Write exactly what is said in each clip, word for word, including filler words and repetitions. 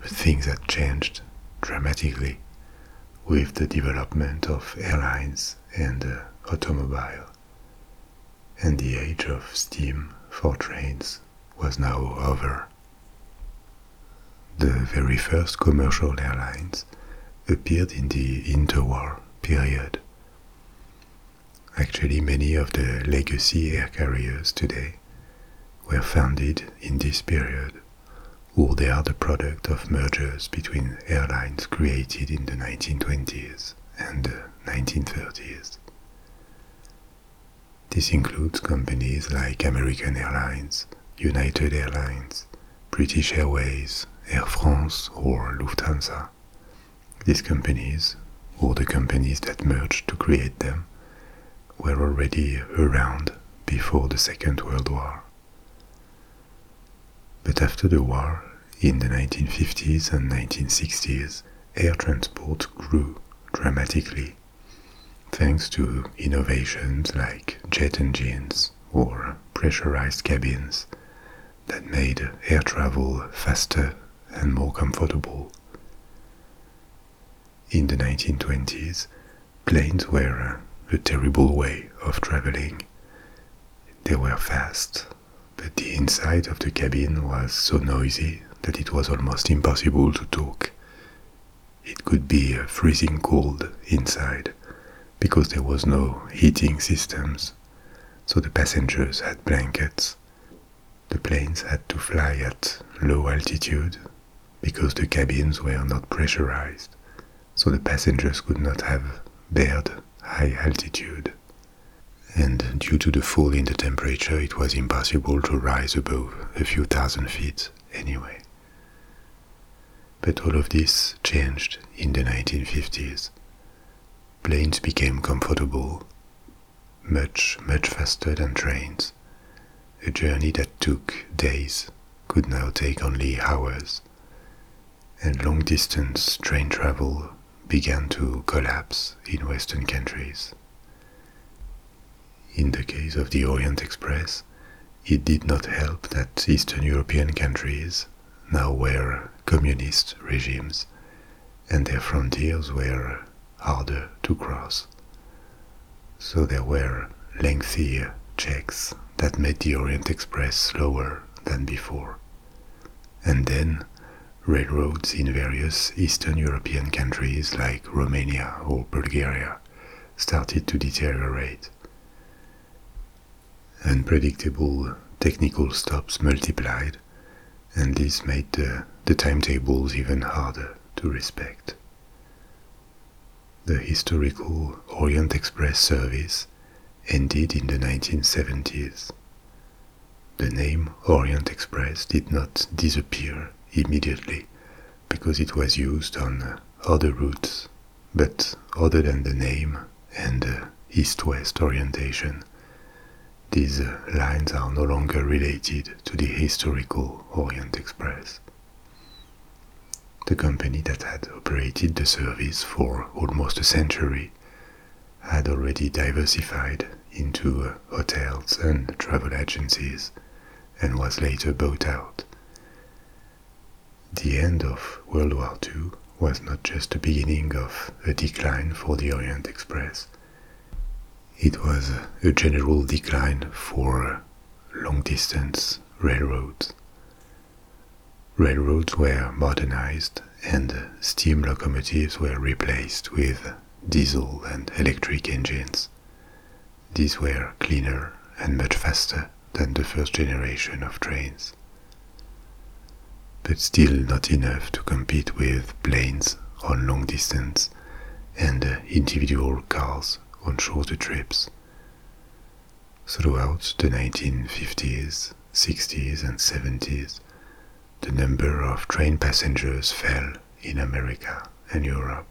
But things had changed dramatically with the development of airlines and uh, automobile, and the age of steam for trains was now over. The very first commercial airlines appeared in the interwar period. Actually, many of the legacy air carriers today were founded in this period, or they are the product of mergers between airlines created in the nineteen twenties and the nineteen thirties. This includes companies like American Airlines, United Airlines, British Airways, Air France, or Lufthansa. These companies, or the companies that merged to create them, were already around before the Second World War. But after the war, in the nineteen fifties and nineteen sixties, air transport grew dramatically, thanks to innovations like jet engines or pressurized cabins that made air travel faster and more comfortable. In the nineteen twenties, planes were a terrible way of traveling. They were fast, but the inside of the cabin was so noisy that it was almost impossible to talk. It could be freezing cold inside because there was no heating systems, so the passengers had blankets. The planes had to fly at low altitude because the cabins were not pressurized, so the passengers could not have bared high altitude. And due to the fall in the temperature, it was impossible to rise above a few thousand feet anyway. But all of this changed in the nineteen fifties. Planes became comfortable, much, much faster than trains. A journey that took days could now take only hours, and long-distance train travel began to collapse in Western countries. In the case of the Orient Express, it did not help that Eastern European countries now were communist regimes, and their frontiers were harder to cross. So there were lengthy checks that made the Orient Express slower than before. And then railroads in various Eastern European countries like Romania or Bulgaria started to deteriorate. Unpredictable technical stops multiplied, and this made the, the timetables even harder to respect. The historical Orient Express service ended in the nineteen seventies. The name Orient Express did not disappear immediately because it was used on other routes, but other than the name and uh, east-west orientation, these uh, lines are no longer related to the historical Orient Express. The company that had operated the service for almost a century had already diversified into uh, hotels and travel agencies and was later bought out. The end of World War Two was not just the beginning of a decline for the Orient Express. It was a general decline for long-distance railroads. Railroads were modernized and steam locomotives were replaced with diesel and electric engines. These were cleaner and much faster than the first generation of trains, but still not enough to compete with planes on long distance and individual cars on shorter trips. Throughout the nineteen fifties, sixties and seventies, the number of train passengers fell in America and Europe.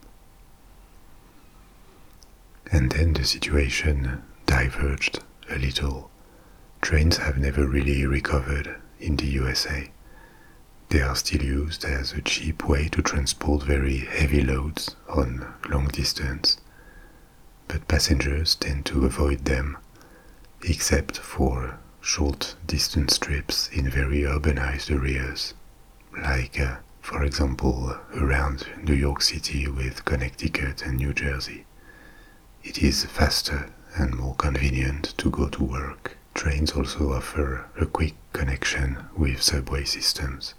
And then the situation diverged a little. Trains have never really recovered in the U S A. They are still used as a cheap way to transport very heavy loads on long distance, but passengers tend to avoid them, except for short distance trips in very urbanized areas, like uh, For example, around New York City with Connecticut and New Jersey. It is faster and more convenient to go to work. Trains also offer a quick connection with subway systems.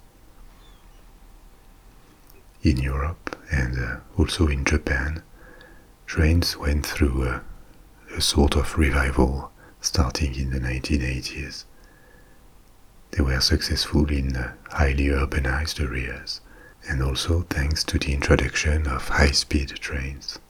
In Europe and uh, also in Japan, trains went through a, a sort of revival starting in the nineteen eighties. They were successful in uh, highly urbanized areas, and also thanks to the introduction of high-speed trains.